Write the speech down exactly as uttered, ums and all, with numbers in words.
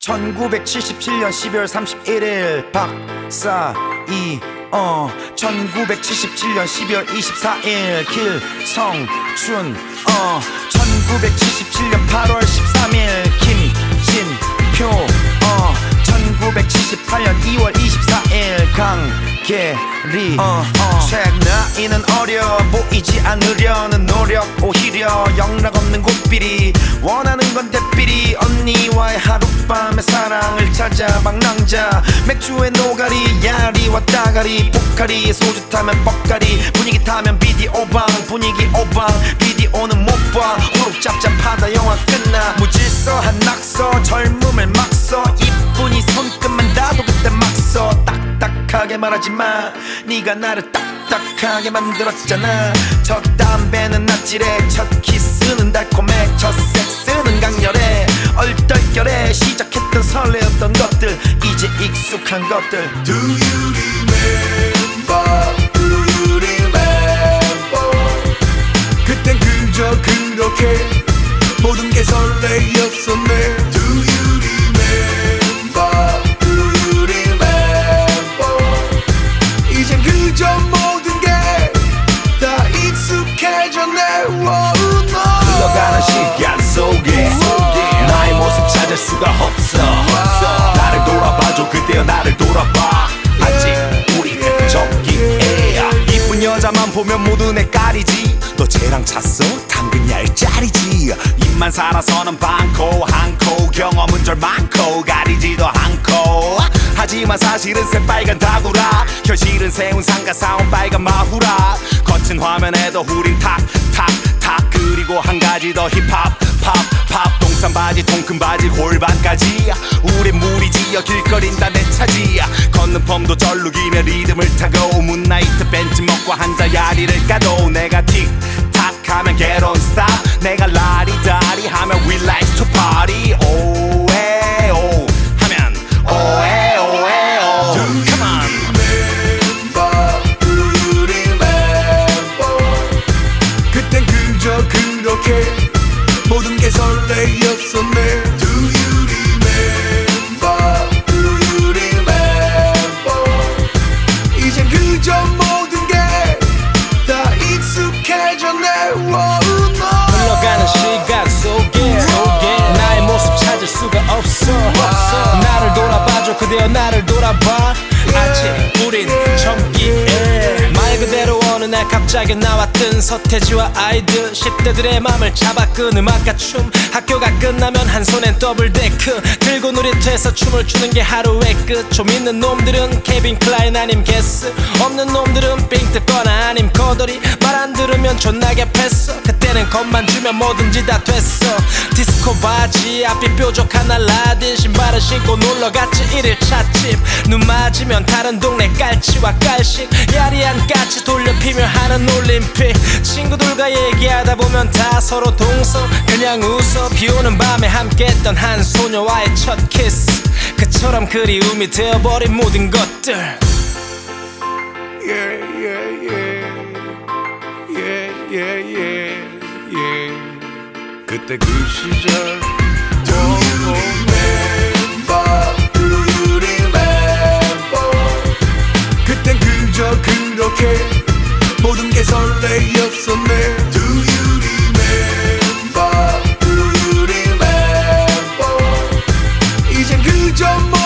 천구백칠십칠년 십이월 삼십일일 박사이 어 천구백칠십칠년 십이월 이십사일 길성춘 어 천구백칠십칠년 팔월 십삼일 김진표 어 천구백칠십팔년 이월 이십사일 강계리 어, 어. 책 나이는 어려 보이지 않으려는 노력 오히려 영락없는 고삐리 원하는 건 대삐리 언니와의 하룻밤의 사랑을 찾아 방랑자 맥주에 노가리 야리와 따가리 포카리 소주 타면 뻑가리 분위기 타면 비디오방 분위기 오방 비디오는 못봐 호록 잡잡하다 영화 끝나 무질서한 낙서 젊음을 막 써 이쁜이 손끝만 닿아도 그때 막 써 딱딱하게 말하지마 네가 나를 딱딱하게 만들었잖아 첫 담배는 낯질해 첫 키스는 달콤해 첫 섹스는 강렬해 얼떨결에 시작했던 설레었던 것들 이제 익숙한 것들 Do you remember? Do you remember? 그땐 그저 그렇게 모든 게 설레였었네 Do you remember? Do you remember? 이젠 그저 모든 게 다 익숙해졌네 oh, no. 흘러가는 시간 속에 나의 모습 찾을 수가 없어 나를 돌아봐줘 그때여 나를 돌아봐 아직 우리 적기에 이쁜 여자만 보면 모두 내 깔이지 너 쟤랑 잤어? 당근 얄짤이지 입만 살아서는 반코 한코 경험은 절 많고 가리지도 않고 하지만 사실은 새빨간 다구라 현실은 세운 상가 사온 빨간 마후라 거친 화면에도 우린 탁탁탁 그리고 한 가지 더 힙합 팝팝 동산 바지 통큰 바지 골반까지 우린 무리지어 길거린 다 내 차지 걷는 펌도 절룩이며 리듬을 타고 문나이트 벤치 먹고 한자 야리를 까도 내가 틱탁 하면 get on stop 내가 라리다리 하면 we like to party 오에오 하면 오에오에오 come on remember? Do you remember? 그땐 그저 그렇게 모든 게 설레였었네 Do you remember? Do you remember? 이젠 그저 모든 게 다 익숙해졌네 oh, no. 흘러가는 시간 속에, 속에 나의 모습 찾을 수가 없어, 없어. 나를 돌아봐줘 그대여 나를 돌아봐 아직 우린 젊기에 말 그대로 어느 날 갑자기 나왔던 서태지와 아이들 십 대들의 맘을 잡아 끈 음악과 춤 학교가 끝나면 한 손엔 더블데크 들고 놀이터에서 춤을 추는 게 하루의 끝 좀 있는 놈들은 케빈 클라인 아님 게스 없는 놈들은 삥 뜯거나 아님 거더리 말 안 들으면 존나게 패어 그때는 겁만 주면 뭐든지 다 됐어 디스코 바지 앞이 뾰족한 알라딘 신발을 신고 놀러갔지 일일 찻집 눈 맞으면 다른 동네 깔치와 깔식 야리한 까치 돌려 피며 하는 올림픽 친구들과 얘기하다 보면 다 서로 동서 그냥 웃어 비오는 밤에 함께했던 한 소녀와의 첫 키스 그처럼 그리움이 되어버린 모든 것들 Yeah, yeah, yeah. Yeah, yeah, yeah, yeah. 그때 그 시절 Do you remember? Do you remember? 그땐 그저 그렇게 모든 게 설레였었네 Do you remember? Do you remember? 이젠 그저